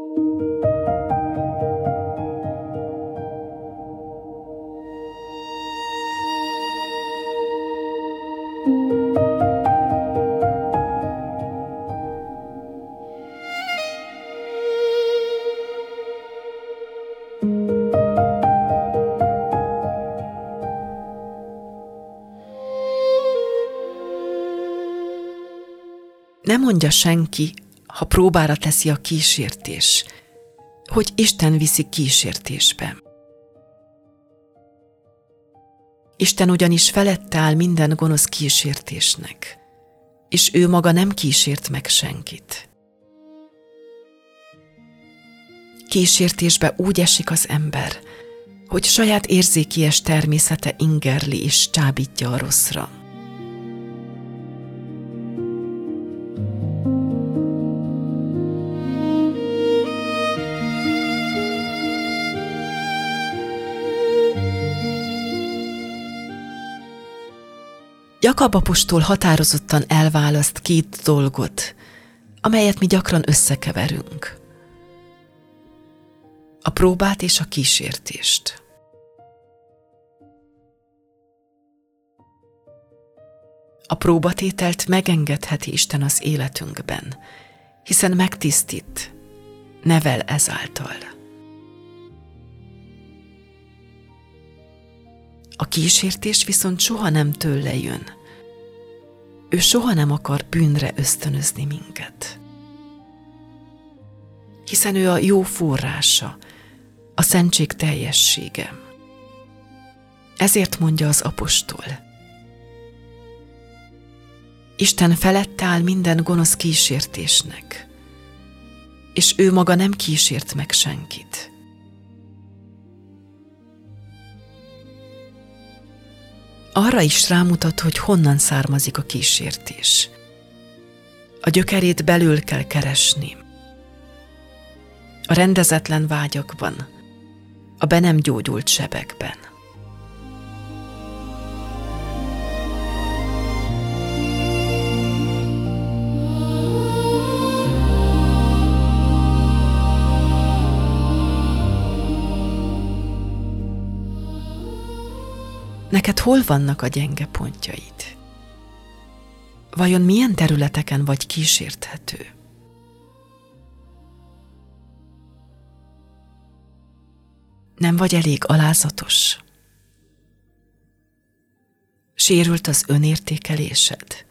Ne mondja senki, ha próbára teszi a kísértés, hogy Isten viszi kísértésbe. Isten ugyanis felette áll minden gonosz kísértésnek, és ő maga nem kísért meg senkit. Kísértésbe úgy esik az ember, hogy saját érzékies természete ingerli és csábítja a rosszra. Jakab apostol határozottan elválaszt két dolgot, amelyet mi gyakran összekeverünk. A próbát és a kísértést. A próbatételt megengedheti Isten az életünkben, hiszen megtisztít, nevel ezáltal. A kísértés viszont soha nem tőle jön. Ő soha nem akar bűnre ösztönözni minket. Hiszen ő a jó forrása, a szentség teljessége. Ezért mondja az apostol: Isten felett áll minden gonosz kísértésnek, és ő maga nem kísért meg senkit. Arra is rámutat, hogy honnan származik a kísértés. A gyökerét belül kell keresni. A rendezetlen vágyakban, a be nem gyógyult sebekben. Neked hol vannak a gyenge pontjaid? Vajon milyen területeken vagy kísérthető? Nem vagy elég alázatos? Sérült az önértékelésed?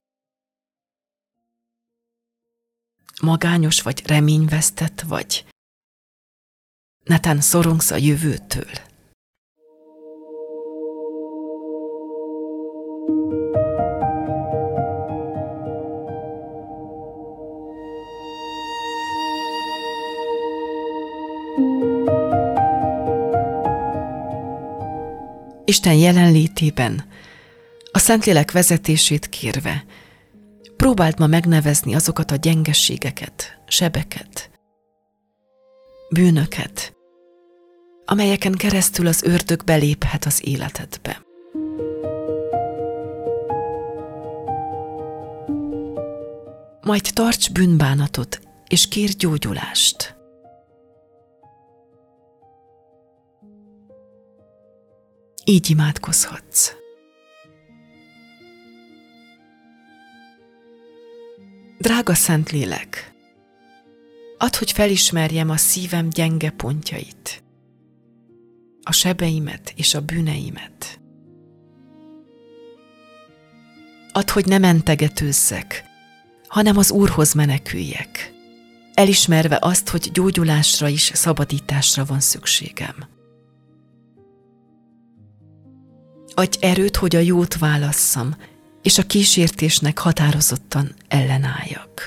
Magányos vagy reményvesztett vagy? Netán szorongsz a jövőtől? Isten jelenlétében, a Szentlélek vezetését kérve, próbáld ma megnevezni azokat a gyengességeket, sebeket, bűnöket, amelyeken keresztül az ördög beléphet az életedbe. Majd tarts bűnbánatot, és kérj gyógyulást. Így imádkozhatsz. Drága Szentlélek, add, hogy felismerjem a szívem gyenge pontjait, a sebeimet és a bűneimet. Add, hogy ne mentegetőzzek, hanem az Úrhoz meneküljek, elismerve azt, hogy gyógyulásra és szabadításra van szükségem. Adj erőt, hogy a jót válasszam, és a kísértésnek határozottan ellenálljak.